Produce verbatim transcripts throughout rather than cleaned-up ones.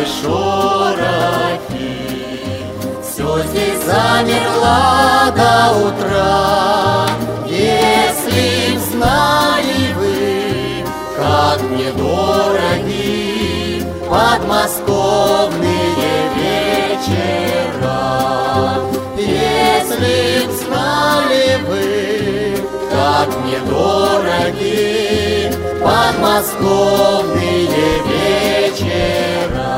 шорохи. Все здесь замерло до утра. Если б знали вы, как мне дороги подмосковные вечера. Если б знали вы, как мне дороги подмосковные вечера.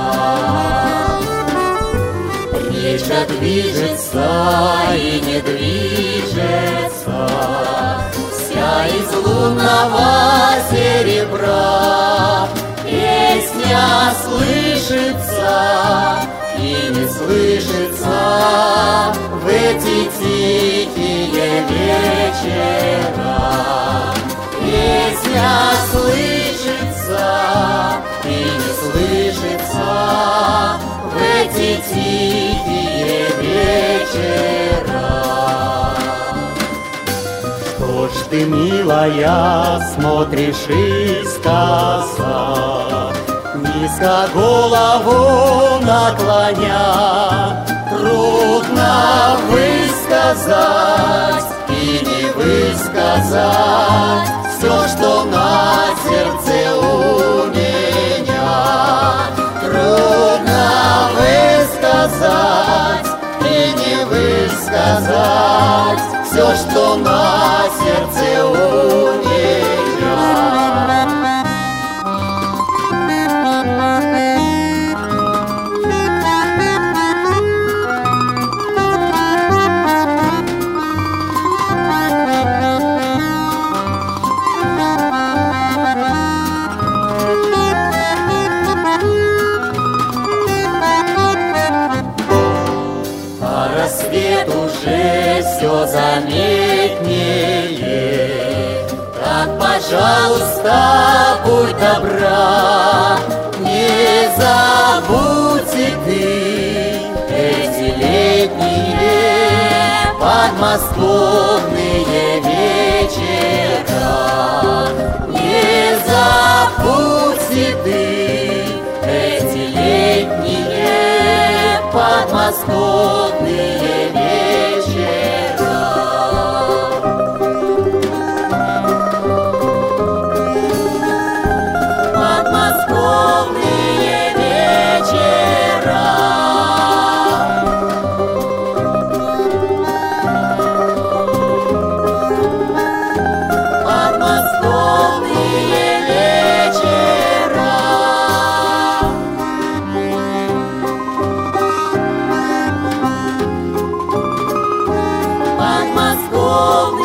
Речка движется и не движется, вся из лунного серебра. Песня слышится и не слышится в эти тихие вечера. Песня слышится и не слышится в эти тихие вечера. Что ж ты, милая, смотришь искоса, низко голову наклоня? Трудно высказать и не высказать все, что на сердце у меня. Трудно высказать и не высказать все, что на сердце у меня. Рассвет уже все заметнее, так, пожалуйста, будь добра, не забудь и ты эти летние подмосковные вечера. Не забудь и ты эти летние подмосковные вечера. Подмосковные вечера. Подмосковные вечера. Подмосковные